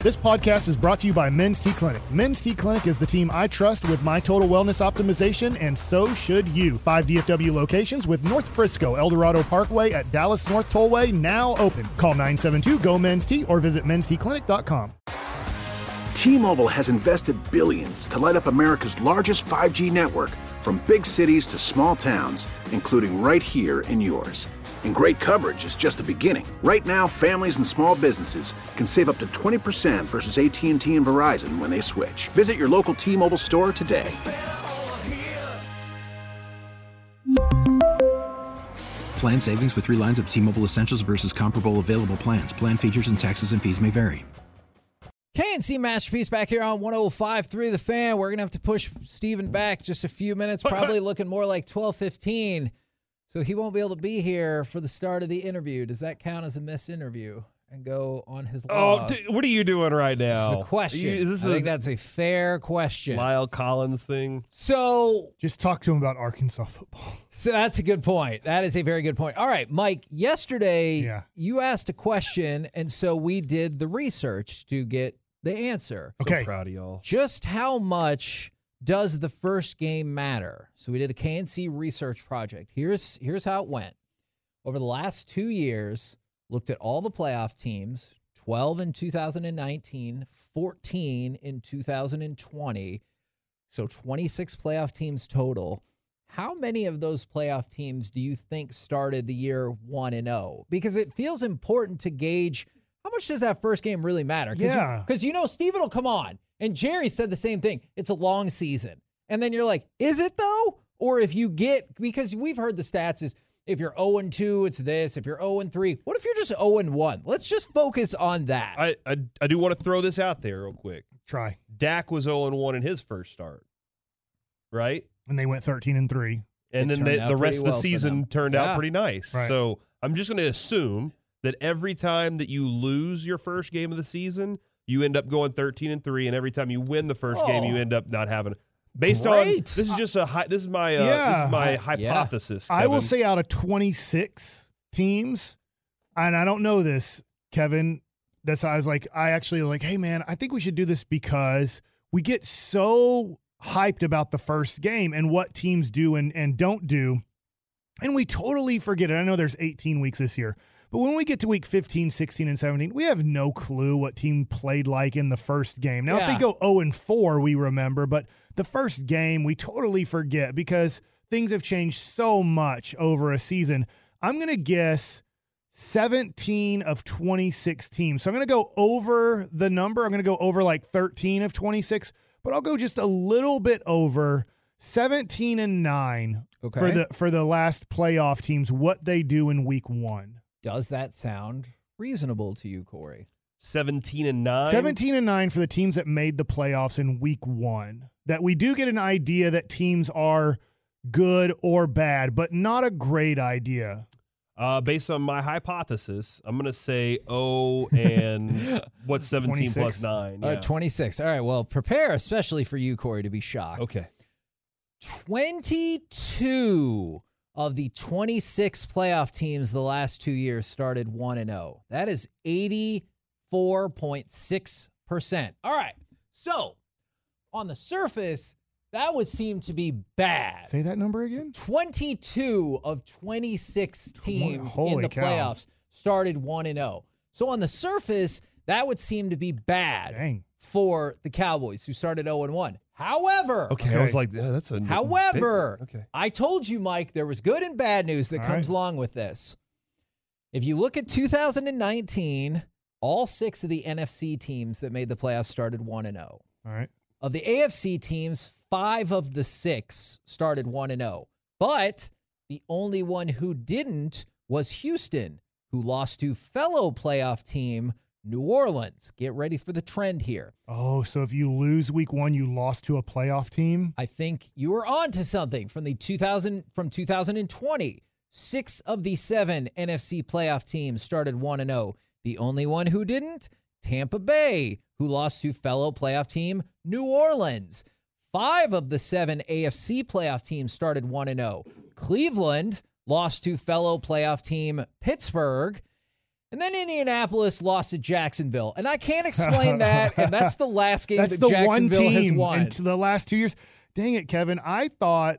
This podcast is brought to you by Men's T Clinic. Men's T Clinic is the team I trust with my total wellness optimization, and so should you. 5 DFW locations with North Frisco, El Dorado Parkway at Dallas North Tollway now open. Call 972-GO-MEN'S-T or visit mensteclinic.com. T-Mobile has invested billions to light up America's largest 5G network, from big cities to small towns, including right here in yours. And great coverage is just the beginning. Right now, families and small businesses can save up to 20% versus AT&T and Verizon when they switch. Visit your local T-Mobile store today. Plan savings with 3 lines of T-Mobile Essentials versus comparable available plans. Plan features and taxes and fees may vary. KNC Masterpiece back here on 105.3 The Fan. We're going to have to push Steven back just a few minutes, probably looking more like 12:15. So he won't be able to be here for the start of the interview. Does that count as a missed interview and go on his log? What are you doing right now? This is a question. I think that's a fair question. Lyle Collins thing? So just talk to him about Arkansas football. So that's a good point. That is a very good point. All right, Mike, yesterday you asked a question, and so we did the research to get the answer. Okay. So proud of y'all. Just how much does the first game matter? So we did a KNC research project. Here's how it went. Over the last 2 years, looked at all the playoff teams, 12 in 2019, 14 in 2020. So 26 playoff teams total. How many of those playoff teams do you think started the year 1-0? Because it feels important to gauge how much does that first game really matter? Because Steven will come on. And Jerry said the same thing. It's a long season. And then you're like, is it though? Or if you get, because we've heard the stats is if you're 0-2, it's this. If you're 0-3, what if you're just 0-1? Let's just focus on that. I do want to throw this out there real quick. Try. Dak was 0-1 in his first start, right? And they went 13-3. And then the rest of the season turned out pretty nice. Right. So I'm just going to assume that every time that you lose your first game of the season, you end up going 13-3, and every time you win the first game, you end up not having. Based on this is just this is my hypothesis. Kevin. I will say out of 26 teams, and I don't know this, Kevin. That's why I actually like, hey man, I think we should do this because we get so hyped about the first game and what teams do and don't do, and we totally forget it. I know there's 18 weeks this year. But when we get to week 15, 16, and 17, we have no clue what team played like in the first game. Now, if they go 0-4, we remember, but the first game, we totally forget because things have changed so much over a season. I'm going to guess 17 of 26 teams. So I'm going to go over the number. I'm going to go over like 13 of 26, but I'll go just a little bit over 17-9 for the last playoff teams, what they do in week 1. Does that sound reasonable to you, Corey? 17-9? 17-9 for the teams that made the playoffs in week 1. That we do get an idea that teams are good or bad, but not a great idea. Based on my hypothesis, I'm going to say and what's 17 26? plus 9? Yeah. 26. All right, well, prepare especially for you, Corey, to be shocked. Okay. 22 of the 26 playoff teams the last 2 years started 1-0. That is 84.6%. All right. So, on the surface, that would seem to be bad. Say that number again? 22 of 26 teams in the playoffs started 1-0. So, on the surface, that would seem to be bad for the Cowboys, who started 0-1. However, I was like, that's a. However, I told you, Mike, there was good and bad news that comes along with this. If you look at 2019, all 6 of the NFC teams that made the playoffs started 1-0. All right. Of the AFC teams, 5 of the 6 started 1-0. But the only one who didn't was Houston, who lost to fellow playoff team New Orleans. Get ready for the trend here. Oh, so if you lose week 1, you lost to a playoff team? I think you were on to something from 2020. 6 of the 7 NFC playoff teams started 1-0. The only one who didn't, Tampa Bay, who lost to fellow playoff team New Orleans. 5 of the 7 AFC playoff teams started 1-0. Cleveland lost to fellow playoff team Pittsburgh. And then Indianapolis lost to Jacksonville. And I can't explain that. And that's the last game That's that the Jacksonville one has team won. in the last 2 years. Dang it, Kevin. I thought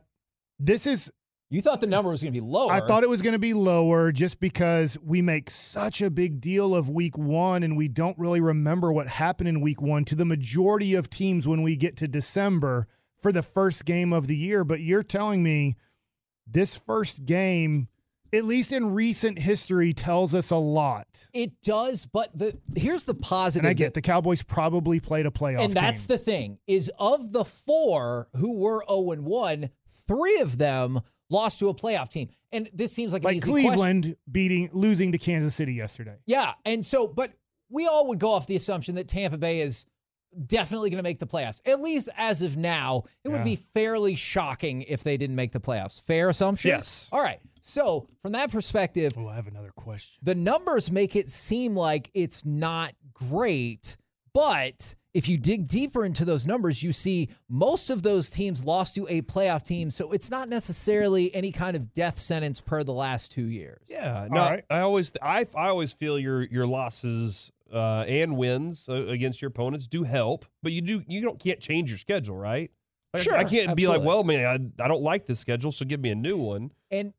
You thought the number was going to be lower. I thought it was going to be lower just because we make such a big deal of week 1 and we don't really remember what happened in week 1 to the majority of teams when we get to December for the first game of the year. But you're telling me this first game, at least in recent history, tells us a lot. It does, but here's the positive. And I get the Cowboys probably played a playoff And that's team. the thing, is of the 4 who were 0-1, 3 of them lost to a playoff team. And this seems like an easy Cleveland losing to Kansas City yesterday. Yeah, and so, but we all would go off the assumption that Tampa Bay is definitely going to make the playoffs. At least as of now, it would be fairly shocking if they didn't make the playoffs. Fair assumption? Yes. All right. So from that perspective, Oh, I have another question. the numbers make it seem like it's not great, but if you dig deeper into those numbers, you see most of those teams lost to a playoff team, so it's not necessarily any kind of death sentence per the last 2 years. Yeah, no, All right. I always feel your losses and wins against your opponents do help, but can't change your schedule, right? Like, Sure, I can't be like, absolutely. well, man, I don't like this schedule, so give me a new one. And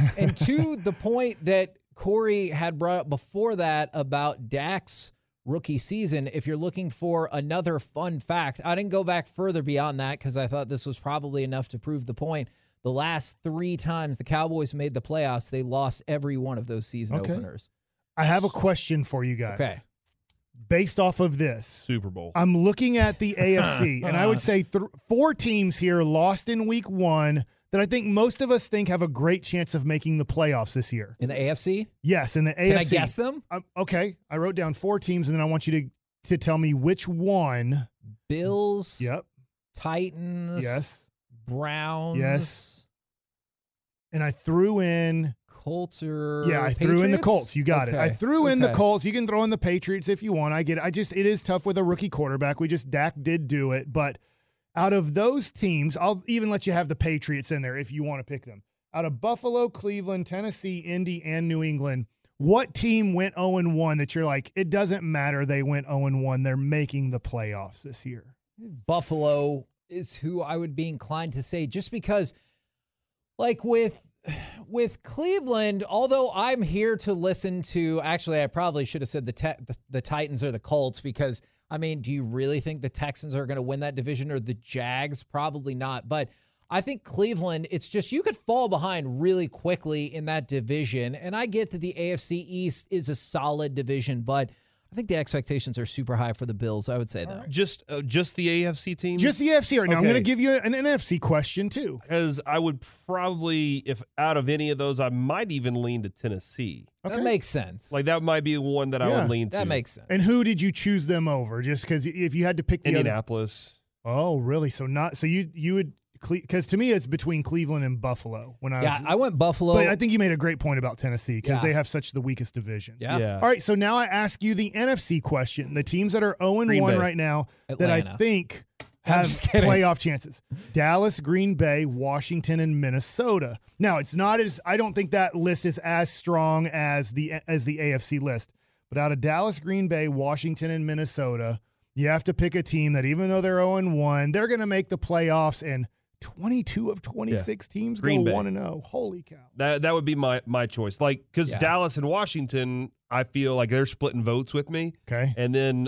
to the point that Corey had brought up before that about Dak's rookie season, if you're looking for another fun fact, I didn't go back further beyond that because I thought this was probably enough to prove the point. The last 3 times the Cowboys made the playoffs, they lost every one of those season openers. I have a question for you guys. Okay. Based off of this, Super Bowl. I'm looking at the AFC, and I would say 4 teams here lost in week 1 that I think most of us think have a great chance of making the playoffs this year. In the AFC? Yes, in the AFC. Can I guess them? Okay, I wrote down 4 teams, and then I want you to tell me which one. Bills, Yep. Titans, Yes. Browns, Yes. And I threw in. Colts or I threw in the Patriots? Colts. You got it. I threw in the Okay. Colts. You can throw in the Patriots if you want. I get it. It is tough with a rookie quarterback. Dak did do it. But out of those teams, I'll even let you have the Patriots in there if you want to pick them. Out of Buffalo, Cleveland, Tennessee, Indy, and New England, what team went 0-1 that you're like, it doesn't matter they went 0-1. They're making the playoffs this year? Buffalo is who I would be inclined to say, just because, like with Cleveland, although I'm here to listen to, actually, I probably should have said the Titans or the Colts, because, I mean, do you really think the Texans are going to win that division, or the Jags? Probably not. But I think Cleveland, it's just you could fall behind really quickly in that division. And I get that the AFC East is a solid division, but I think the expectations are super high for the Bills, I would say, though. Just the AFC team? Just the AFC right now. I'm Okay. going to give you an NFC question, too. Because I would probably, if out of any of those, I might even lean to Tennessee. That makes sense. Like, that might be one that I would lean to. That makes sense. And who did you choose them over? Just because if you had to pick the other. Indianapolis. Oh, really? So you would, because to me it's between Cleveland and Buffalo. I went Buffalo. But I think you made a great point about Tennessee because Yeah. they have such the weakest division. Yeah. All right, so now I ask you the NFC question. The teams that are 0-1 Green Bay. right now that Atlanta. I think I'm have just kidding. playoff chances. Dallas, Green Bay, Washington, and Minnesota. Now, it's not as I don't think that list is as strong as the AFC list. But out of Dallas, Green Bay, Washington, and Minnesota, you have to pick a team that even though they're 0-1, they're going to make the playoffs, and 22 of 26 teams Green go Bay. 1-0. Holy cow. That would be my choice. Like, because Dallas and Washington, I feel like they're splitting votes with me. Okay. And then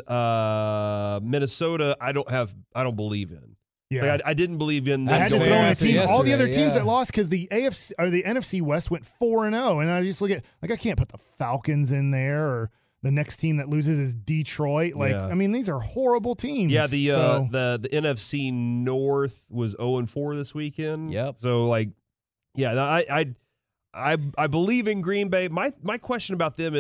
Minnesota, I don't believe in. Yeah. Like, I didn't believe in I them. had to That's throw in fair. a team. Yesterday, All the other teams yeah. that lost because the AFC or the NFC West went 4-0, and I just look at I can't put the Falcons in there, or the next team that loses is Detroit. Like, Yeah. I mean, these are horrible teams. Yeah, So- the NFC North was 0-4 this weekend. Yep. So like, yeah, I believe in Green Bay. My question about them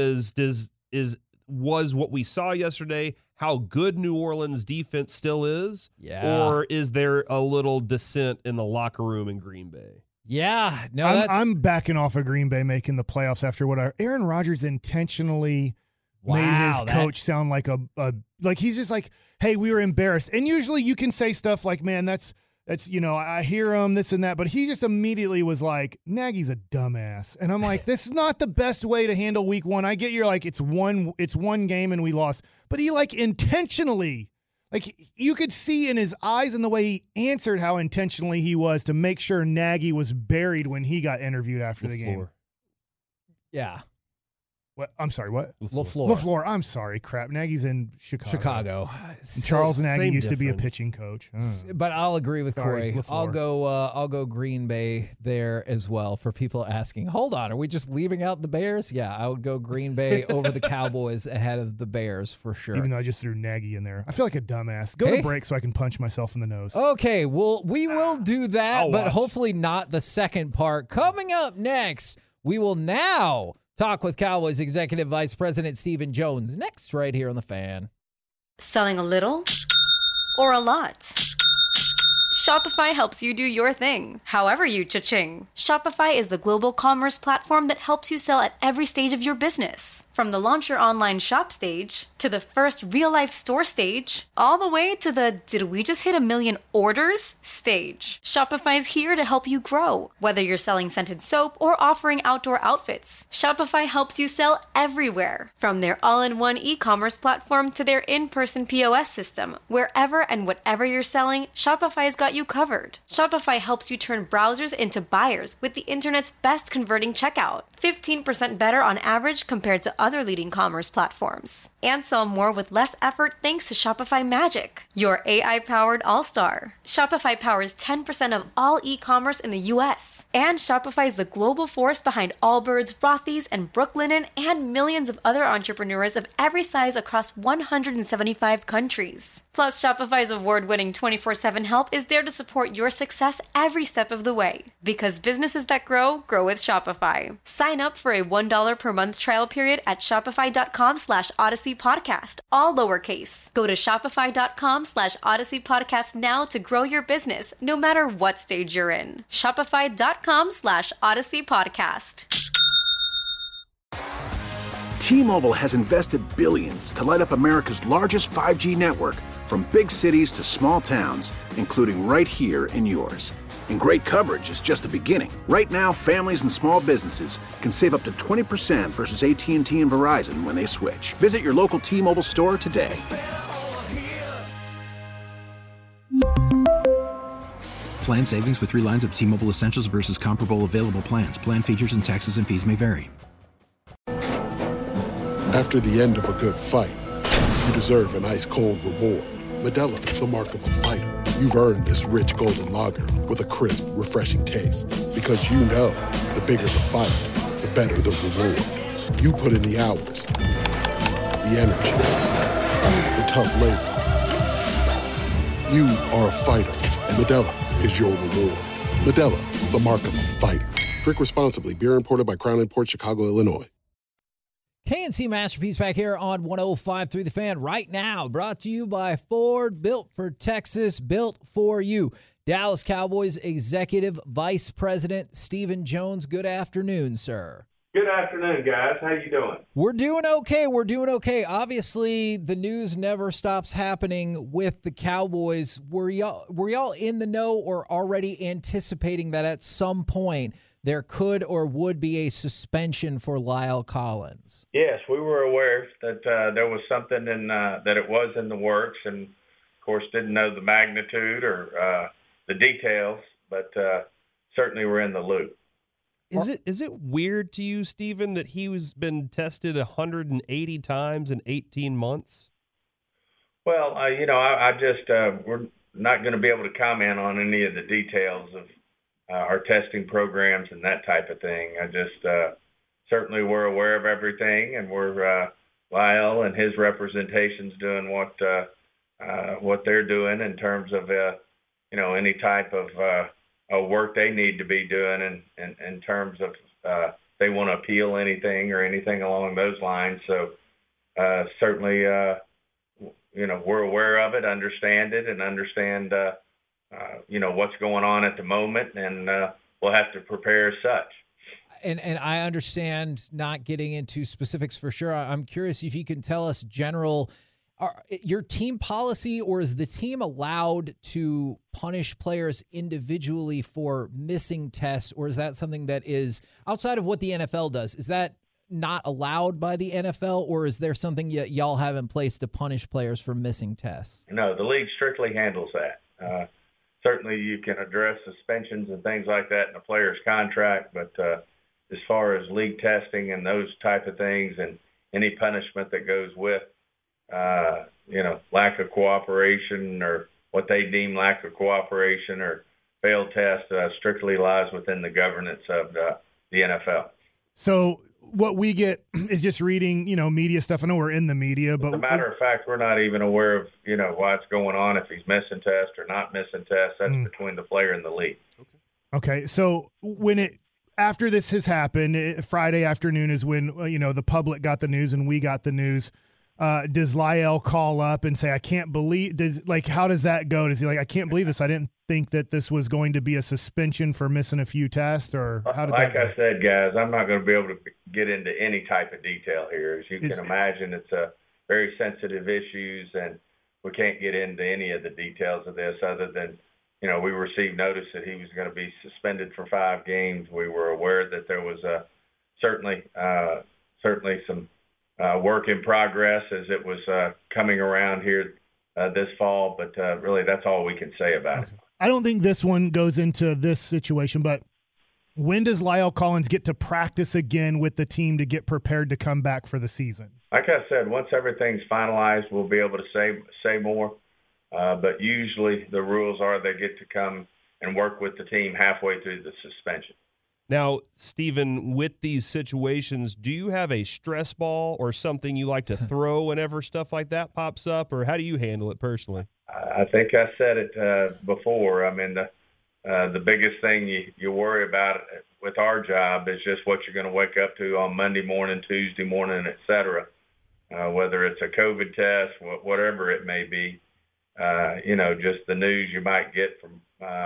was what we saw yesterday how good New Orleans defense still is, Yeah. or is there a little dissent in the locker room in Green Bay? Yeah. No, I'm backing off of Green Bay making the playoffs after what Aaron Rodgers intentionally made his Wow, coach sound like like he's just like, hey, we were embarrassed. And usually you can say stuff like, man, that's That's, I hear him, this and that, but he just immediately was like, Nagy's a dumbass. And I'm like, this is not the best way to handle week one. I get you're like, it's one game and we lost. But he intentionally, you could see in his eyes and the way he answered how intentionally he was to make sure Nagy was buried when he got interviewed after the game. Yeah. What? I'm sorry, what? LaFleur. I'm sorry, crap. Nagy's in Chicago. And Charles Nagy used to be a pitching coach. But I'll agree with Corey. LaFleur. I'll go Green Bay there as well for people asking, hold on, are we just leaving out the Bears? Yeah, I would go Green Bay over the Cowboys ahead of the Bears for sure. Even though I just threw Nagy in there. I feel like a dumbass. Go to break so I can punch myself in the nose. Okay, well, we will do that, but hopefully not the second part. Coming up next, we will now talk with Cowboys Executive Vice President Stephen Jones. Next, right here on The Fan. Selling a little or a lot? Shopify helps you do your thing, however you cha-ching. Shopify is the global commerce platform that helps you sell at every stage of your business. From the launch your online shop stage, to the first real-life store stage, all the way to the did we just hit 1 million orders stage. Shopify's here to help you grow. Whether you're selling scented soap or offering outdoor outfits, Shopify helps you sell everywhere. From their all-in-one e-commerce platform to their in-person POS system, wherever and whatever you're selling, Shopify's got you covered. Shopify helps you turn browsers into buyers with the internet's best converting checkout. 15% better on average compared to other leading commerce platforms. And sell more with less effort thanks to Shopify Magic, your AI-powered all-star. Shopify powers 10% of all e-commerce in the U.S. And Shopify is the global force behind Allbirds, Rothy's, and Brooklinen, and millions of other entrepreneurs of every size across 175 countries. Plus, Shopify's award-winning 24/7 help is there to support your success every step of the way. Because businesses that grow with Shopify. Sign up for a $1 per month trial period at shopify.com/Odyssey Podcast, all lowercase. Go to shopify.com/Odyssey Podcast now to grow your business, no matter what stage you're in. Shopify.com/Odyssey Podcast. T-Mobile has invested billions to light up America's largest 5G network, from big cities to small towns, including right here in yours. And great coverage is just the beginning. Right now, families and small businesses can save up to 20% versus AT&T and Verizon when they switch. Visit your local T-Mobile store today. Plan savings with 3 lines of T-Mobile Essentials versus comparable available plans. Plan features and taxes and fees may vary. After the end of a good fight, you deserve an ice-cold reward. Modelo is the mark of a fighter. You've earned this rich golden lager with a crisp, refreshing taste. Because you know, the bigger the fight, the better the reward. You put in the hours, the energy, the tough labor. You are a fighter, and Modelo is your reward. Modelo, the mark of a fighter. Drink responsibly. Beer imported by Crown Imports, Chicago, Illinois. KNC Masterpiece back here on 105.3 The Fan right now. Brought to you by Ford, built for Texas, built for you. Dallas Cowboys Executive Vice President Stephen Jones, good afternoon, sir. Good afternoon, guys. How you doing? We're doing okay. Obviously, the news never stops happening with the Cowboys. Were y'all in the know or already anticipating that at some point there could or would be a suspension for La'el Collins? Yes, we were aware that there was something that it was in the works, and of course didn't know the magnitude or the details, but certainly we're in the loop. Is it weird to you, Stephen, that he's been tested 180 times in 18 months? Well, I just we're not going to be able to comment on any of the details of our testing programs and that type of thing. I just certainly we're aware of everything, and we're La'el and his representation's doing what they're doing in terms of any type of work they need to be doing in terms of they want to appeal anything or anything along those lines. So certainly we're aware of it, understand it, and understand what's going on at the moment, and we'll have to prepare as such. And I understand not getting into specifics for sure. I'm curious if you can tell us your team policy, or is the team allowed to punish players individually for missing tests, or is that something that is outside of what the NFL does? Is that not allowed by the NFL, or is there something y'all have in place to punish players for missing tests? No, the league strictly handles that. Certainly you can address suspensions and things like that in a player's contract, but as far as league testing and those type of things and any punishment that goes with, lack of cooperation or what they deem lack of cooperation or failed test strictly lies within the governance of the NFL. So what we get is just reading, media stuff. I know we're in the media, but as a matter of fact, we're not even aware of, what's going on, if he's missing tests or not missing tests. That's between the player and the league. Okay. So after this has happened, Friday afternoon is when, the public got the news and we got the news. Does Lyle call up and say, I can't believe how does that go? Does he I can't believe this. I didn't think that this was going to be a suspension for missing a few tests, or how did that go? I said, guys, I'm not going to be able to get into any type of detail here. As you can imagine, it's a very sensitive issues, and we can't get into any of the details of this other than, we received notice that he was going to be suspended for 5 games. We were aware that there was certainly some work in progress as it was coming around here this fall, but really that's all we can say about it. I don't think this one goes into this situation, but when does Lyle Collins get to practice again with the team to get prepared to come back for the season? Like I said, once everything's finalized, we'll be able to say more. But usually the rules are they get to come and work with the team halfway through the suspension. Now, Stephen, with these situations, do you have a stress ball or something you like to throw whenever stuff like that pops up, or how do you handle it personally? I think I said it before. I mean, the biggest thing you worry about with our job is just what you're going to wake up to on Monday morning, Tuesday morning, et cetera, whether it's a COVID test, whatever it may be, just the news you might get from,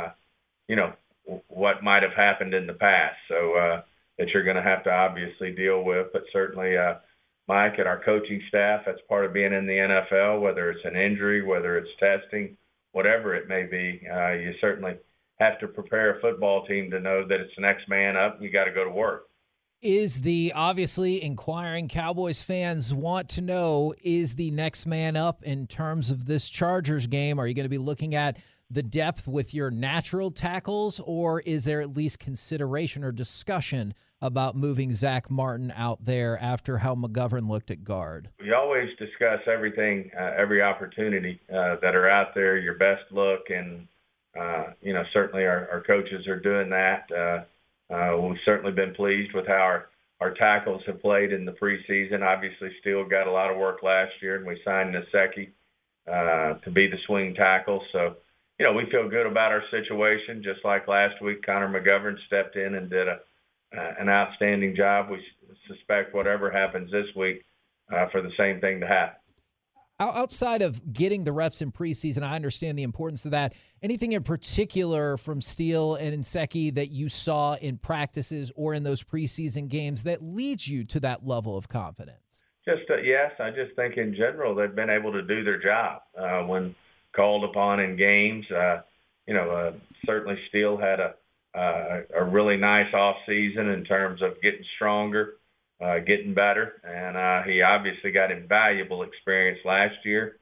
what might have happened in the past. So that you're going to have to obviously deal with, but certainly Mike and our coaching staff, that's part of being in the NFL, whether it's an injury, whether it's testing, whatever it may be. You certainly have to prepare a football team to know that it's next man up and you got to go to work. Is the obviously inquiring Cowboys fans want to know, is the next man up in terms of this Chargers game? Are you going to be looking at the depth with your natural tackles, or is there at least consideration or discussion about moving Zach Martin out there after how McGovern looked at guard? We always discuss everything, every opportunity that are out there, your best look, and, certainly our coaches are doing that. We've certainly been pleased with how our tackles have played in the preseason. Obviously, Steele got a lot of work last year, and we signed Nasecki to be the swing tackle. So, we feel good about our situation. Just like last week, Connor McGovern stepped in and did an outstanding job. We suspect whatever happens this week for the same thing to happen. Outside of getting the reps in preseason, I understand the importance of that. Anything in particular from Steele and Nasecki that you saw in practices or in those preseason games that leads you to that level of confidence? Yes, I just think in general they've been able to do their job when called upon in games. Certainly Steele had a really nice off season in terms of getting stronger, getting better, and he obviously got invaluable experience last year.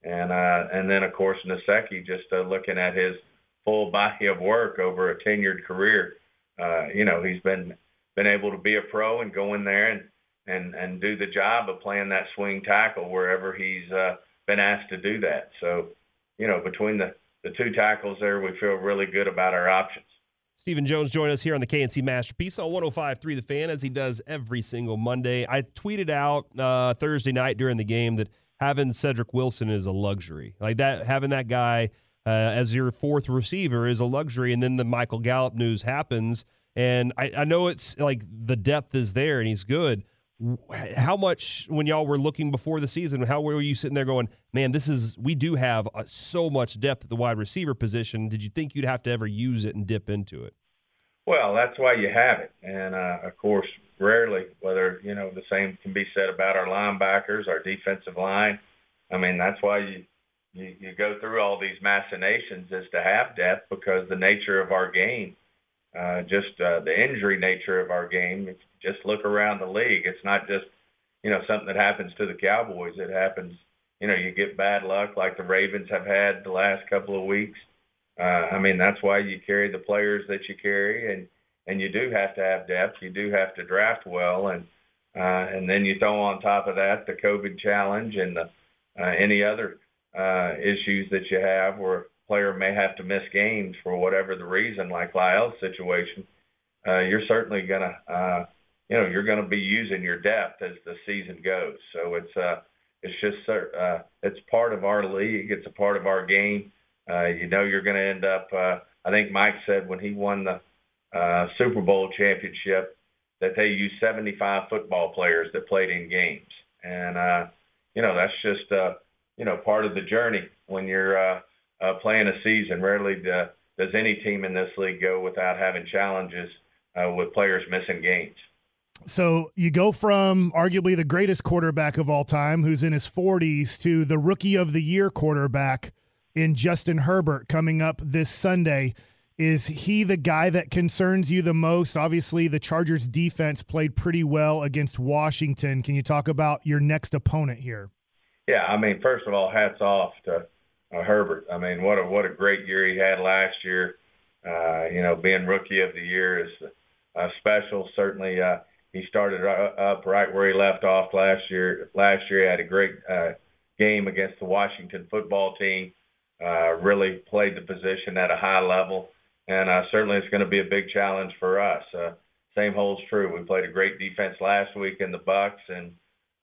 And then of course Nasecki, just looking at his full body of work over a tenured career, he's been able to be a pro and go in there and do the job of playing that swing tackle wherever he's been asked to do that. So, between the two tackles there, we feel really good about our options. Stephen Jones joined us here on the KNC Masterpiece on 105.3 The Fan, as he does every single Monday. I tweeted out Thursday night during the game that having Cedric Wilson is a luxury. Like that, having that guy as your fourth receiver is a luxury. And then the Michael Gallup news happens, and I know it's like the depth is there and he's good. How much, when y'all were looking before the season, how were you sitting there going, man, we do have so much depth at the wide receiver position. Did you think you'd have to ever use it and dip into it? Well, that's why you have it. And, of course, rarely, whether, the same can be said about our linebackers, our defensive line, I mean, that's why you go through all these machinations is to have depth, because the nature of our game, the injury nature of our game, just look around the league. It's not just, something that happens to the Cowboys. It happens, you get bad luck like the Ravens have had the last couple of weeks. I mean, that's why you carry the players that you carry, and you do have to have depth. You do have to draft well, and then you throw on top of that the COVID challenge and any other issues that you have where a player may have to miss games for whatever the reason, like Lyell's situation. You're certainly gonna, you're gonna be using your depth as the season goes. So it's part of our league. It's a part of our game. You're going to end up. I think Mike said when he won the Super Bowl championship that they used 75 football players that played in games, and that's just part of the journey when you're playing a season. Rarely does any team in this league go without having challenges with players missing games. So you go from arguably the greatest quarterback of all time, who's in his 40s, to the Rookie of the Year quarterback in Justin Herbert coming up this Sunday. Is he the guy that concerns you the most? Obviously, the Chargers defense played pretty well against Washington. Can you talk about your next opponent here? Yeah, I mean, first of all, hats off to Herbert. I mean, what a great year he had last year. Being Rookie of the Year is special. Certainly, he started up right where he left off last year. Last year, he had a great game against the Washington football team. Really played the position at a high level. And certainly it's going to be a big challenge for us. Same holds true. We played a great defense last week in the Bucks, and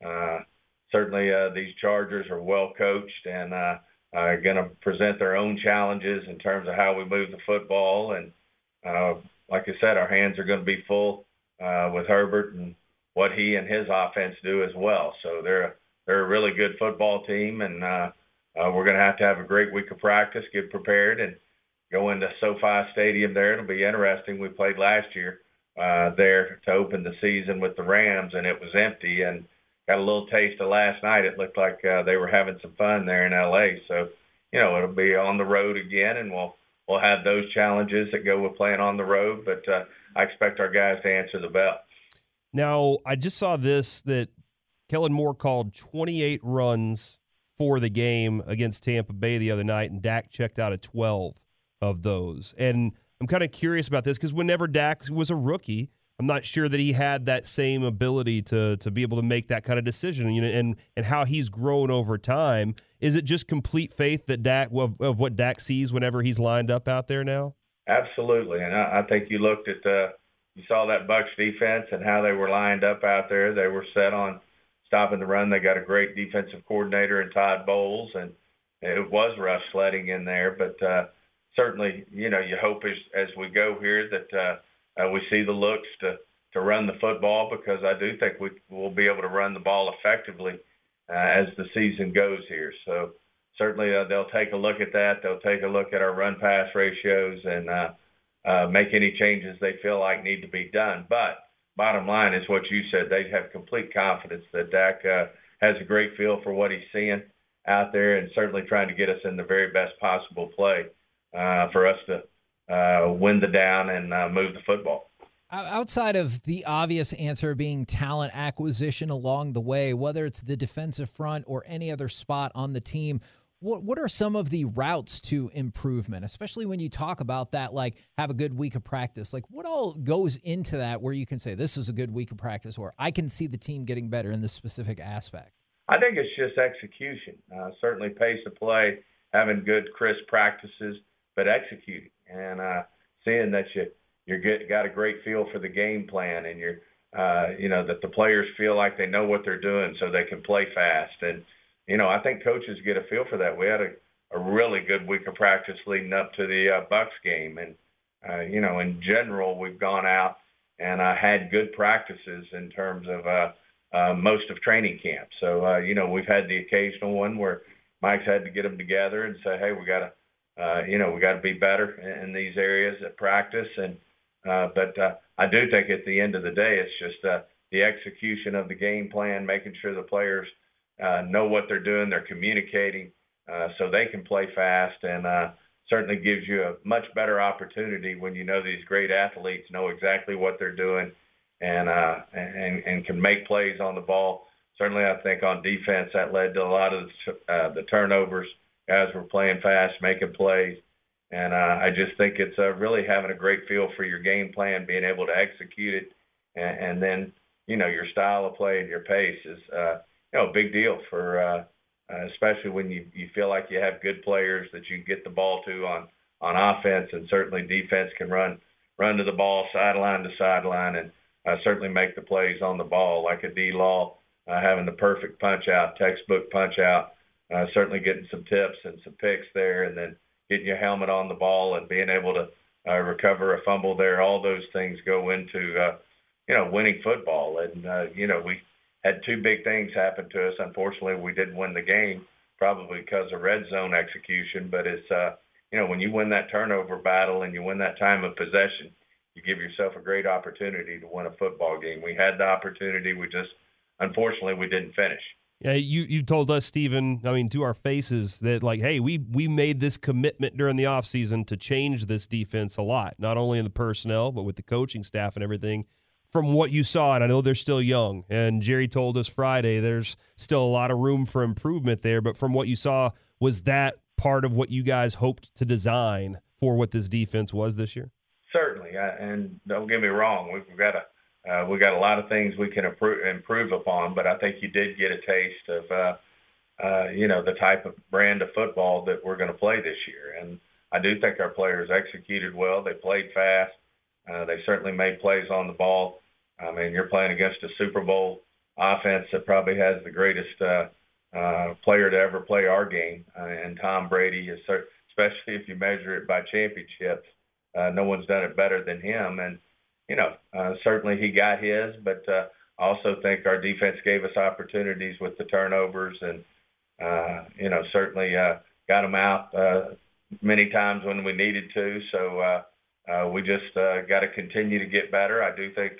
certainly these Chargers are well coached and are going to present their own challenges in terms of how we move the football. And like I said, our hands are going to be full with Herbert and what he and his offense do as well. So they're a really good football team, and we're going to have a great week of practice, get prepared, and go into SoFi Stadium there. It'll be interesting. We played last year there to open the season with the Rams, and it was empty, and got a little taste of last night. It looked like they were having some fun there in L.A. So, it'll be on the road again, and we'll have those challenges that go with playing on the road, but I expect our guys to answer the bell. Now, I just saw that Kellen Moore called 28 runs for the game against Tampa Bay the other night, and Dak checked out at 12 of those. And I'm kind of curious about this because whenever Dak was a rookie, I'm not sure that he had that same ability to be able to make that kind of decision, and how he's grown over time. Is it just complete faith that Dak of what Dak sees whenever he's lined up out there now? Absolutely, and I think you looked at you saw that Bucs defense and how they were lined up out there. They were set on stopping the run. They got a great defensive coordinator in Todd Bowles, and it was Russ Sledding in there, but certainly, you hope as we go here that we see the looks to run the football, because I do think we'll be able to run the ball effectively as the season goes here. So certainly they'll take a look at that. They'll take a look at our run-pass ratios and make any changes they feel like need to be done. But bottom line is what you said. They have complete confidence that Dak has a great feel for what he's seeing out there, and certainly trying to get us in the very best possible play for us to win the down and move the football. Outside of the obvious answer being talent acquisition along the way, whether it's the defensive front or any other spot on the team, what are some of the routes to improvement, especially when you talk about that, like have a good week of practice? Like what all goes into that where you can say this is a good week of practice, or I can see the team getting better in this specific aspect? I think it's just execution. Certainly pace of play, having good, crisp practices, but executing and seeing that you got a great feel for the game plan, and you're that the players feel like they know what they're doing so they can play fast. And I think coaches get a feel for that. We had a really good week of practice leading up to the Bucs game, and in general we've gone out and had good practices in terms of most of training camp. So we've had the occasional one where Mike's had to get them together and say, hey, we got to be better in these areas at practice. And but I do think at the end of the day, it's just the execution of the game plan, making sure the players know what they're doing, they're communicating, so they can play fast, and certainly gives you a much better opportunity when you know these great athletes know exactly what they're doing and can make plays on the ball. Certainly, I think on defense that led to a lot of the turnovers. Guys were playing fast, making plays, and I just think it's really having a great feel for your game plan, being able to execute it, and then your style of play and your pace is a big deal for. Especially when you feel like you have good players that you can get the ball to on offense, and certainly defense can run to the ball sideline to sideline and certainly make the plays on the ball, like a D-Law having the perfect punch out, textbook punch out, certainly getting some tips and some picks there, and then getting your helmet on the ball and being able to recover a fumble there. All those things go into winning football, and we had two big things happen to us. Unfortunately, we didn't win the game, probably because of red zone execution. But it's, when you win that turnover battle and you win that time of possession, you give yourself a great opportunity to win a football game. We had the opportunity. Unfortunately, we didn't finish. Yeah, you told us, Stephen, to our faces that, hey, we made this commitment during the offseason to change this defense a lot, not only in the personnel, but with the coaching staff and everything. From what you saw, and I know they're still young, and Jerry told us Friday there's still a lot of room for improvement there, but from what you saw, was that part of what you guys hoped to design for what this defense was this year? Certainly, and don't get me wrong, we've got a lot of things we can improve upon, but I think you did get a taste of the type of brand of football that we're going to play this year, and I do think our players executed well. They played fast. They certainly made plays on the ball. You're playing against a Super Bowl offense that probably has the greatest player to ever play our game, and Tom Brady, especially if you measure it by championships. No one's done it better than him, and certainly he got his, but I also think our defense gave us opportunities with the turnovers, and certainly got them out many times when we needed to. So we just got to continue to get better. I do think,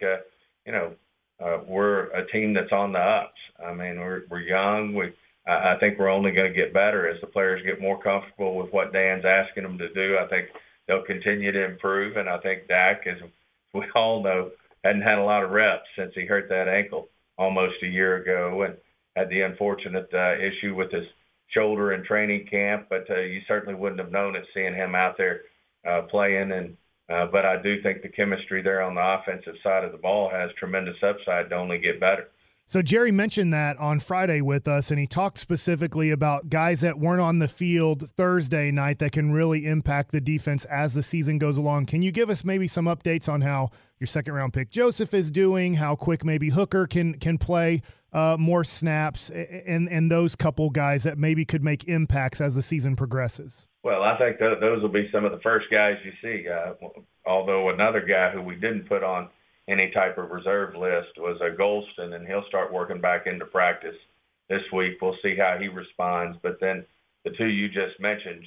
we're a team that's on the ups. We're young. I think we're only going to get better as the players get more comfortable with what Dan's asking them to do. I think they'll continue to improve, and I think Dak, as we all know, hadn't had a lot of reps since he hurt that ankle almost a year ago and had the unfortunate issue with his shoulder in training camp. But you certainly wouldn't have known it seeing him out there playing, and but I do think the chemistry there on the offensive side of the ball has tremendous upside to only get better. So Jerry mentioned that on Friday with us, and he talked specifically about guys that weren't on the field Thursday night that can really impact the defense as the season goes along. Can you give us maybe some updates on how your second-round pick Joseph is doing, how quick maybe Hooker can play more snaps, and those couple guys that maybe could make impacts as the season progresses? Well, I think those will be some of the first guys you see, although another guy who we didn't put on any type of reserve list was Golston, and he'll start working back into practice this week. We'll see how he responds. But then the two you just mentioned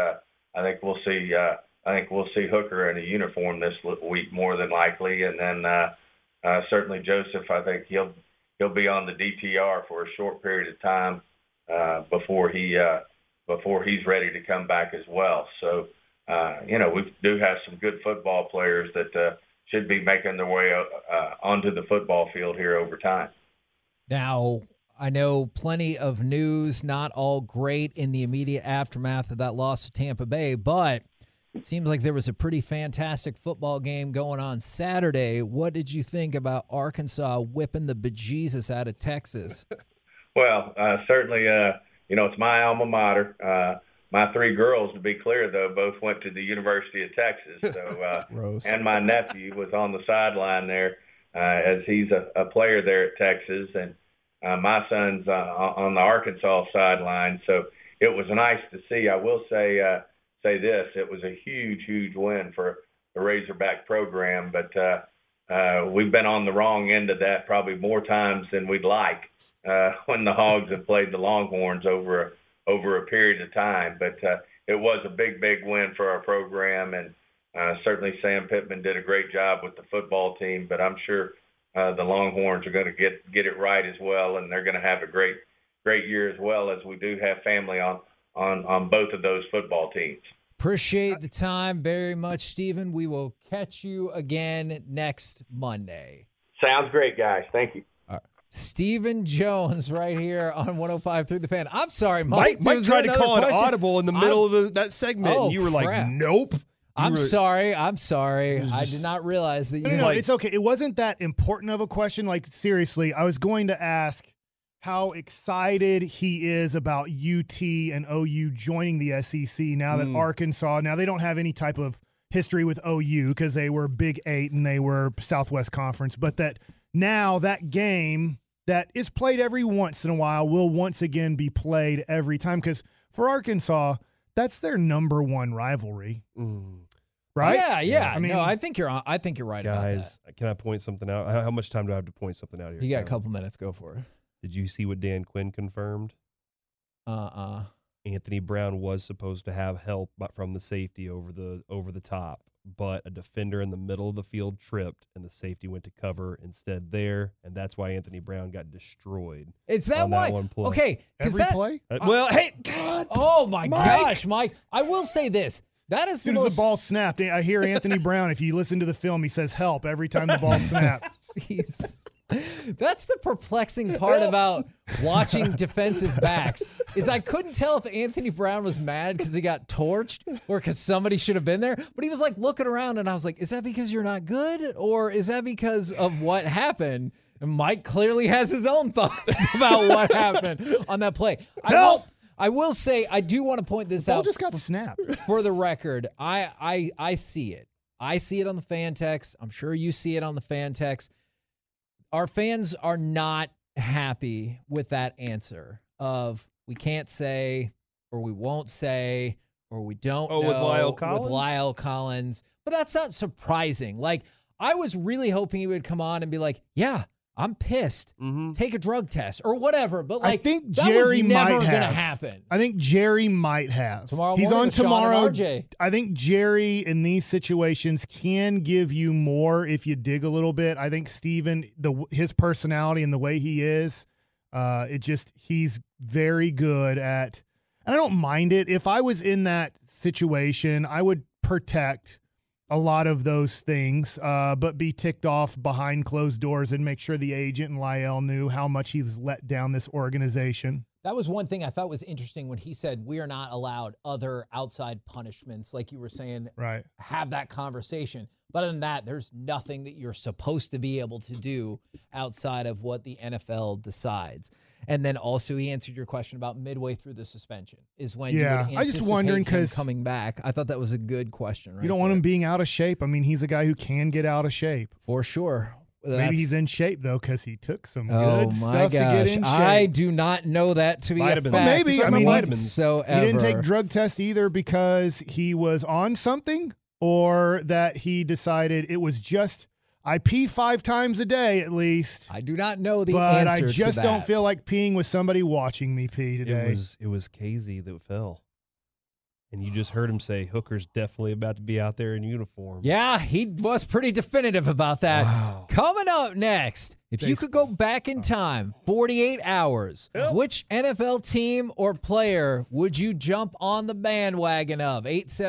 I think we'll see Hooker in a uniform this week more than likely, and then certainly Joseph. I think he'll be on the DTR for a short period of time before he's ready to come back as well. So we do have some good football players that should be making their way onto the football field here over time. Now, I know plenty of news, not all great in the immediate aftermath of that loss to Tampa Bay, but it seems like there was a pretty fantastic football game going on Saturday. What did you think about Arkansas whipping the bejesus out of Texas? Well, certainly, it's my alma mater. My three girls, to be clear, though, both went to the University of Texas. So, and my nephew was on the sideline there as he's a player there at Texas, and my son's on the Arkansas sideline. So it was nice to see. I will say this: it was a huge win for the Razorback program, but we've been on the wrong end of that probably more times than we'd like when the Hogs have played the Longhorns over a period of time. But it was a big win for our program, and certainly Sam Pittman did a great job with the football team, but I'm sure the Longhorns are going to get it right as well, and they're going to have a great great year as well, as we do have family on both of those football teams. Appreciate the time very much, Stephen. We will catch you again next Monday. Sounds great, guys. Thank you. Stephen Jones right here on 105.3 The Fan. I'm sorry, Mike. Mike tried to call an audible in the middle of that segment, and you were crap. like, nope. I'm sorry. I did not realize that you No, it's okay. It wasn't that important of a question. Like, seriously, I was going to ask how excited he is about UT and OU joining the SEC now that Arkansas, now they don't have any type of history with OU because they were Big 8 and they were Southwest Conference, but that now that game that is played every once in a while will once again be played every time, because for Arkansas, that's their number one rivalry. Right? Yeah. I mean, no, I think you're right about that. Guys, can I point something out? How much time do I have to point something out here? You got a couple minutes. Go for it. Did you see what Dan Quinn confirmed? Anthony Brown was supposed to have help from the safety over the top, but a defender in the middle of the field tripped, and the safety went to cover instead there, and that's why Anthony Brown got destroyed. Is that why? One play. Okay. Every play? Well, hey, God. Oh, my gosh, Mike. I will say this. That is as soon as the ball snapped, I hear Anthony Brown, if you listen to the film, he says help every time the ball snapped. Jesus. That's the perplexing part about watching defensive backs is I couldn't tell if Anthony Brown was mad because he got torched or because somebody should have been there. But he was like looking around, and I was like, is that because you're not good, or is that because of what happened? And Mike clearly has his own thoughts about what happened on that play. I will say, I do want to point this out. Ball just got snapped. For the record, I see it. I see it on the fan text. I'm sure you see it on the fan text. Our fans are not happy with that answer of we can't say, or we won't say, or we don't know. With Lyle Collins? With Lyle Collins. But that's not surprising. Like, I was really hoping he would come on and be like, yeah, I'm pissed. Take a drug test or whatever. But like, I think that Jerry was never might going to have. happen. I think Jerry might have. Tomorrow He's morning on with Sean tomorrow. and RJ. I think Jerry in these situations can give you more if you dig a little bit. I think Steven, his personality and the way he is, he's very good at, and I don't mind it. If I was in that situation, I would protect a lot of those things, but be ticked off behind closed doors and make sure the agent and Lyle knew how much he's let down this organization. That was one thing I thought was interesting when he said we are not allowed other outside punishments, like you were saying, right? Have that conversation. But other than that, there's nothing that you're supposed to be able to do outside of what the NFL decides. And then also he answered your question about midway through the suspension is when you would anticipate I just wondering him coming back. I thought that was a good question. Right, you don't want him being out of shape. I mean, he's a guy who can get out of shape. For sure. Maybe he's in shape, though, because he took some good stuff to get in shape. I do not know that to be a fact. Well, maybe. I mean, vitamins. He didn't take drug tests either because he was on something, or that he decided it was just, I pee 5 times a day at least. I do not know the but answer I just to that. don't feel like peeing with somebody watching me pee today. It was Casey that fell. And you just heard him say Hooker's definitely about to be out there in uniform. Yeah, he was pretty definitive about that. Wow. Coming up next, if you could go back in time, 48 hours, which NFL team or player would you jump on the bandwagon of?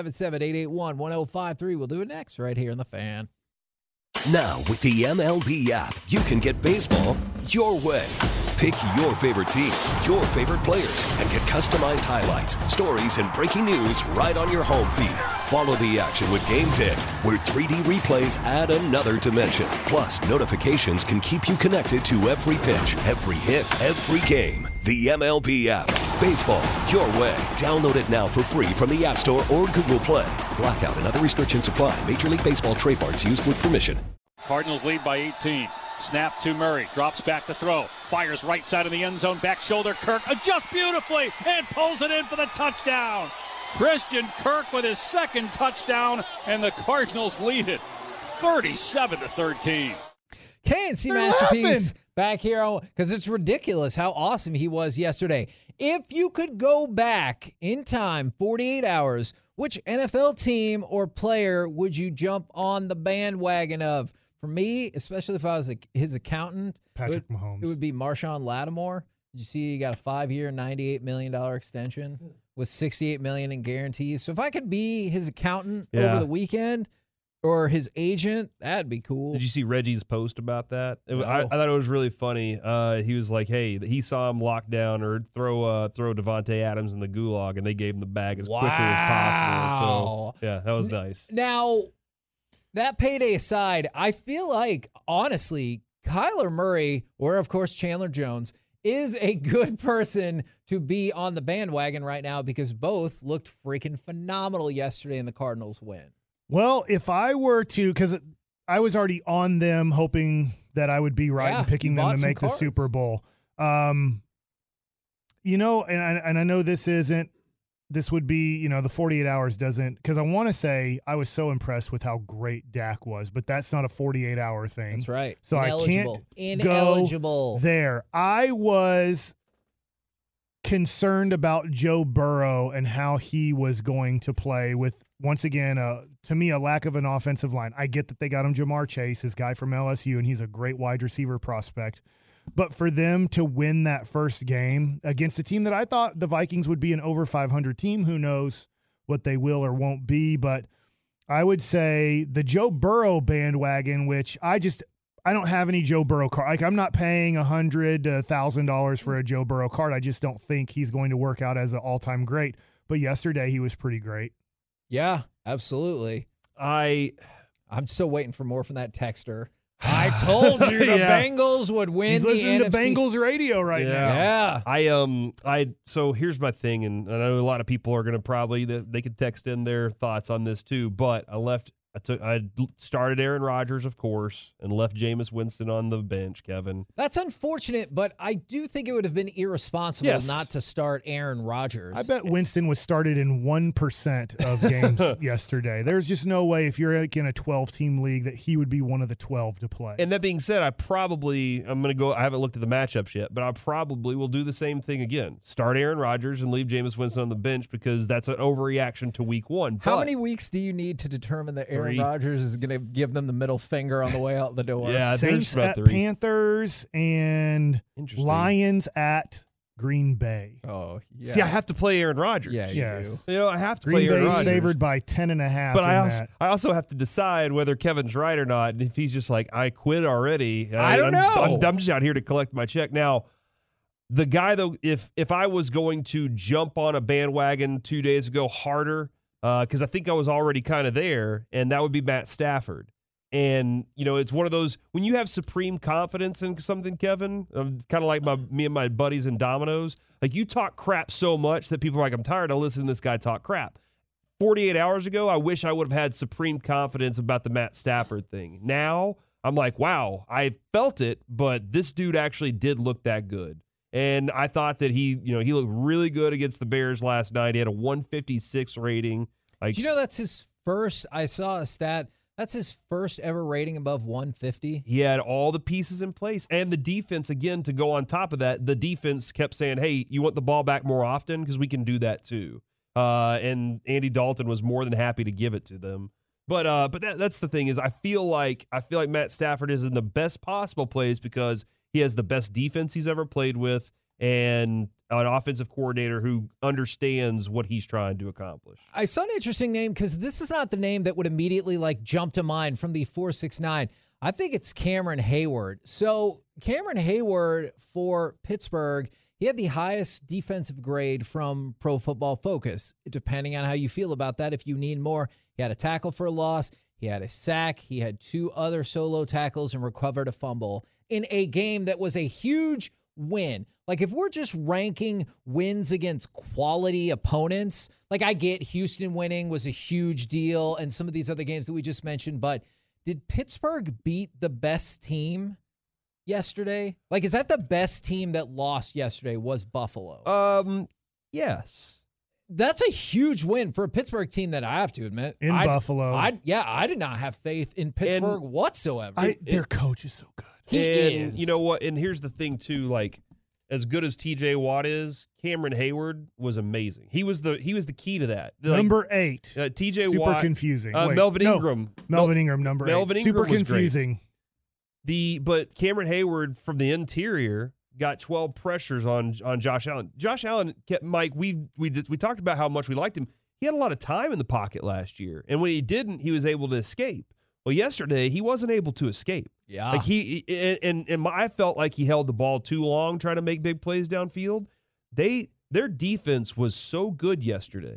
877-881-1053. We'll do it next right here in The Fan. Now, with the MLB app, you can get baseball your way. Pick your favorite team, your favorite players, and get customized highlights, stories, and breaking news right on your home feed. Follow the action with Game 10, where 3D replays add another dimension. Plus, notifications can keep you connected to every pitch, every hit, every game. The MLB app. Baseball your way. Download it now for free from the App Store or Google Play. Blackout and other restrictions apply. Major League Baseball trademarks used with permission. Cardinals lead by 18. Snap to Murray. Drops back to throw. Fires right side of the end zone. Back shoulder. Kirk adjusts beautifully and pulls it in for the touchdown. Christian Kirk with his second touchdown, and the Cardinals lead it 37-13. KNC Masterpiece back here because it's ridiculous how awesome he was yesterday. If you could go back in time, 48 hours, which NFL team or player would you jump on the bandwagon of? For me, especially if I was his accountant, Patrick Mahomes. It would be Marshawn Lattimore Did you see he got a 5-year, $98 million extension with $68 million in guarantees? So if I could be his accountant over the weekend or his agent, that'd be cool. Did you see Reggie's post about that? No. I thought it was really funny. He was like, hey, he saw him lock down or throw Devontae Adams in the gulag, and they gave him the bag as quickly as possible. So, yeah, that was nice. Now, that payday aside, I feel like, honestly, Kyler Murray, or of course Chandler Jones, is a good person to be on the bandwagon right now because both looked freaking phenomenal yesterday in the Cardinals win. Well, if I were to, because I was already on them hoping that I would be right in picking them to make the Super Bowl. And I know this would be, the 48 hours doesn't, because I want to say I was so impressed with how great Dak was, but that's not a 48-hour thing. That's right. So I can't go there. I was concerned about Joe Burrow and how he was going to play with, once again, to me, a lack of an offensive line. I get that they got him Jamar Chase, his guy from LSU, and he's a great wide receiver prospect. But for them to win that first game against a team that I thought the Vikings would be an over 500 team, who knows what they will or won't be. But I would say the Joe Burrow bandwagon, which I don't have any Joe Burrow card. Like, I'm not paying $100 to $1,000 for a Joe Burrow card. I just don't think he's going to work out as an all-time great. But yesterday he was pretty great. Yeah, absolutely. I'm still waiting for more from that texter. I told you the Bengals would win. He's listening the to Bengals radio right now. Yeah. So here's my thing, and I know a lot of people are going to probably, they could text in their thoughts on this too, but I started Aaron Rodgers, of course, and left Jameis Winston on the bench, Kevin. That's unfortunate, but I do think it would have been irresponsible not to start Aaron Rodgers. I bet Winston was started in 1% of games yesterday. There's just no way, if you're like in a 12-team league, that he would be one of the 12 to play. And that being said, I haven't looked at the matchups yet, but I probably will do the same thing again. Start Aaron Rodgers and leave Jameis Winston on the bench because that's an overreaction to week one. How many weeks do you need to determine that Aaron Rodgers is going to give them the middle finger on the way out the door? Yeah, Saints at Panthers and Lions at Green Bay. Oh, yeah. See, I have to play Aaron Rodgers. Yeah, yes. I have to Green play Aaron Rodgers. favored by 10.5. But I also have to decide whether Kevin's right or not. And if he's just like, I quit already. I don't know. I'm just out here to collect my check. Now, the guy, though, if I was going to jump on a bandwagon 2 days ago harder, because I think I was already kind of there, and that would be Matt Stafford. And, it's one of those, when you have supreme confidence in something, Kevin, kind of like me and my buddies in Domino's, like you talk crap so much that people are like, I'm tired of listening to this guy talk crap. 48 hours ago, I wish I would have had supreme confidence about the Matt Stafford thing. Now, I'm like, wow, I felt it, but this dude actually did look that good. And I thought that he looked really good against the Bears last night. He had a 156 rating. That's his first, I saw a stat, that's his first ever rating above 150. He had all the pieces in place. And the defense, again, to go on top of that, the defense kept saying, hey, you want the ball back more often? Because we can do that too. And Andy Dalton was more than happy to give it to them. But that's the thing is I feel like Matt Stafford is in the best possible place because he has the best defense he's ever played with and an offensive coordinator who understands what he's trying to accomplish. I saw an interesting name because this is not the name that would immediately jump to mind from the 469. I think it's Cameron Hayward. So Cameron Hayward for Pittsburgh, he had the highest defensive grade from Pro Football Focus. Depending on how you feel about that, if you need more, he had a tackle for a loss, he had a sack, he had 2 other solo tackles and recovered a fumble in a game that was a huge win. If we're just ranking wins against quality opponents, I get Houston winning was a huge deal and some of these other games that we just mentioned, but did Pittsburgh beat the best team yesterday? Is that the best team that lost yesterday was Buffalo? Yes. That's a huge win for a Pittsburgh team that I have to admit. Buffalo. I did not have faith in Pittsburgh whatsoever. Their coach is so good. He is. You know what? And here's the thing, too. As good as TJ Watt is, Cameron Hayward was amazing. He was the key to that. Number 8. TJ Super Watt. confusing. Melvin Ingram. Melvin Ingram, number 8. Melvin Ingram Super was confusing. But Cameron Hayward from the interior got 12 pressures on Josh Allen. Josh Allen kept Mike. We talked about how much we liked him. He had a lot of time in the pocket last year, and when he didn't, he was able to escape. Well, yesterday he wasn't able to escape. Yeah, like I felt like he held the ball too long trying to make big plays downfield. Their defense was so good yesterday,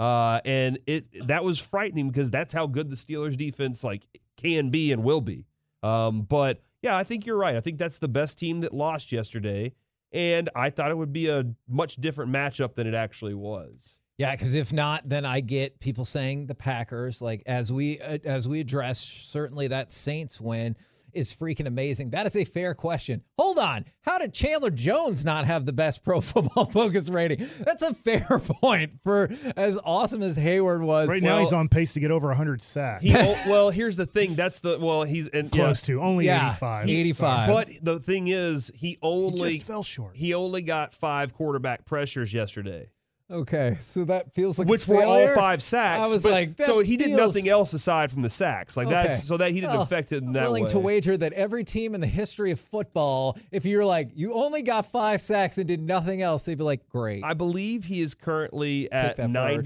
and that was frightening because that's how good the Steelers' defense can be and will be. But yeah, I think you're right. I think that's the best team that lost yesterday, and I thought it would be a much different matchup than it actually was. Yeah, because if not, then I get people saying the Packers. Like as we address, certainly that Saints win is freaking amazing. That is a fair question. Hold on. How did Chandler Jones not have the best Pro Football Focus rating? That's a fair point for as awesome as Hayward was. Right now he's on pace to get over 100 sacks. Well, here's the thing. He's close to only 85. 85. But the thing is, he just fell short. He only got 5 quarterback pressures yesterday. Okay, so that feels like which were all 5 sacks. I was so he did nothing else aside from the sacks. He didn't affect it in that way. Willing to wager that every team in the history of football, if you're like, you only got 5 sacks and did nothing else, they'd be like, great. I believe he is currently at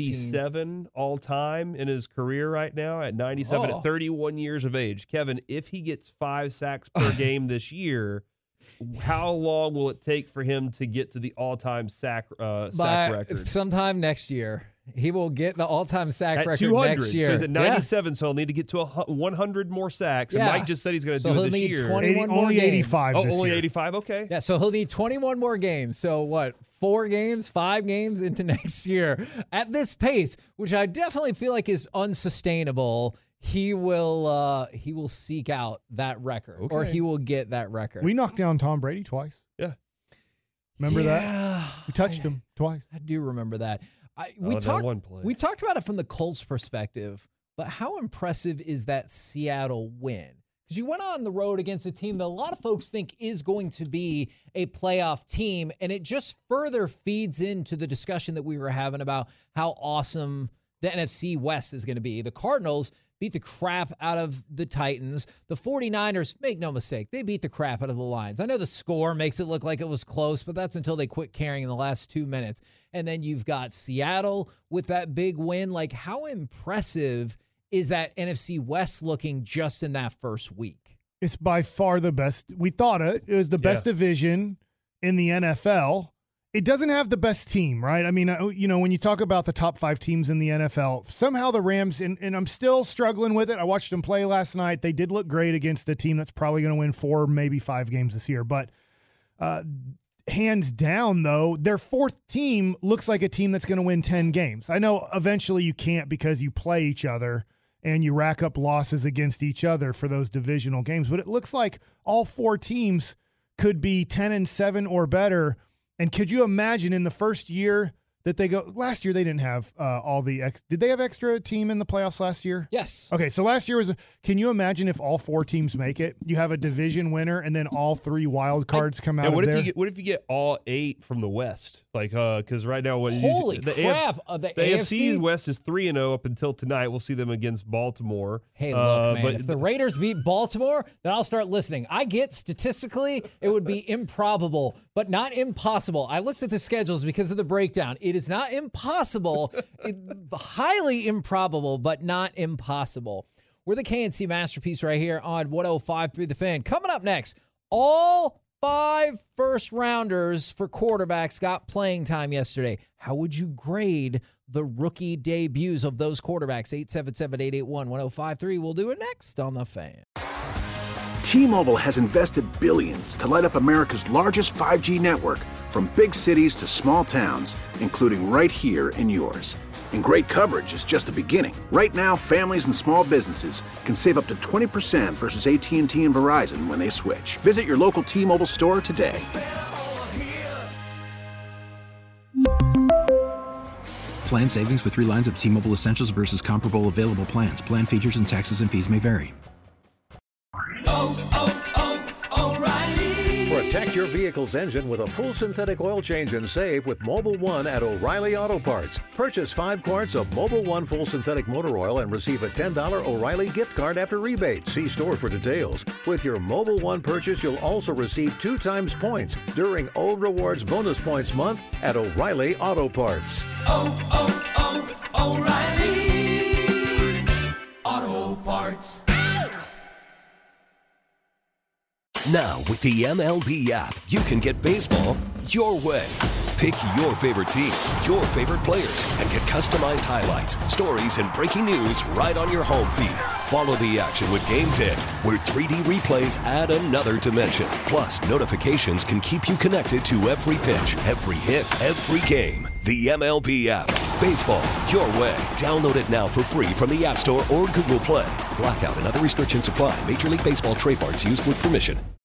97 all time in his career right now, at 97 at 31 years of age. Kevin, if he gets 5 sacks per game this year, how long will it take for him to get to the all-time sack record? Sometime next year. He will get the all-time sack record 200. Next year. So he's at 97, so he'll need to get to 100 more sacks. And Mike just said he's going to do it this year. 21 more only games. 85 this only year. 85? Okay. Yeah, so he'll need 21 more games. So what, 4 games, 5 games into next year? At this pace, which I definitely feel like is unsustainable, he will seek out that record, or he will get that record. We knocked down Tom Brady twice. Yeah. Remember that? We touched him twice. I do remember that. We talked about it from the Colts perspective, but how impressive is that Seattle win? Because you went on the road against a team that a lot of folks think is going to be a playoff team, and it just further feeds into the discussion that we were having about how awesome the NFC West is going to be. The Cardinals beat the crap out of the Titans. The 49ers, make no mistake, they beat the crap out of the Lions. I know the score makes it look like it was close, but that's until they quit caring in the last 2 minutes. And then you've got Seattle with that big win. Like, how impressive is that NFC West looking just in that first week? It's by far the best. We thought it was the best division in the NFL. It doesn't have the best team, right? I mean, when you talk about the top 5 teams in the NFL, somehow the Rams, and I'm still struggling with it. I watched them play last night. They did look great against a team that's probably going to win 4, maybe 5 games this year. But hands down, though, their 4th team looks like a team that's going to win 10 games. I know eventually you can't because you play each other and you rack up losses against each other for those divisional games. But it looks like all 4 teams could be 10-7 or better. And could you imagine in the first year that they go – last year they didn't have all the – did they have extra team in the playoffs last year? Yes. Okay, so last year was – can you imagine if all 4 teams make it? You have a division winner and then all 3 wild cards come out of there? What if you get all 8 from the West? Because right now – Holy crap. The AFC West is 3-0 up until tonight. We'll see them against Baltimore. Hey, look, man, if the Raiders beat Baltimore, then I'll start listening. I get statistically it would be improbable, but not impossible. I looked at the schedules because of the breakdown. It is not impossible, highly improbable, but not impossible. We're the KNC Masterpiece right here on 105.3 The Fan. Coming up next, all 5 first-rounders for quarterbacks got playing time yesterday. How would you grade the rookie debuts of those quarterbacks? 877-881-1053. We'll do it next on The Fan. T-Mobile has invested billions to light up America's largest 5G network, from big cities to small towns, including right here in yours. And great coverage is just the beginning. Right now, families and small businesses can save up to 20% versus AT&T and Verizon when they switch. Visit your local T-Mobile store today. Plan savings with 3 lines of T-Mobile Essentials versus comparable available plans. Plan features and taxes and fees may vary. O'Reilly. For a Protect your vehicle's engine with a full synthetic oil change and save with Mobil 1 at O'Reilly Auto Parts. Purchase 5 quarts of Mobil 1 full synthetic motor oil and receive a $10 O'Reilly gift card after rebate. See store for details. With your Mobil 1 purchase, you'll also receive 2 times points during O Rewards Bonus Points Month at O'Reilly Auto Parts. O'Reilly Auto Parts. Now, with the MLB app, you can get baseball your way. Pick your favorite team, your favorite players, and get customized highlights, stories, and breaking news right on your home feed. Follow the action with Game 10, where 3D replays add another dimension. Plus, notifications can keep you connected to every pitch, every hit, every game. The MLB app. Baseball your way. Download it now for free from the App Store or Google Play. Blackout and other restrictions apply. Major League Baseball trademarks used with permission.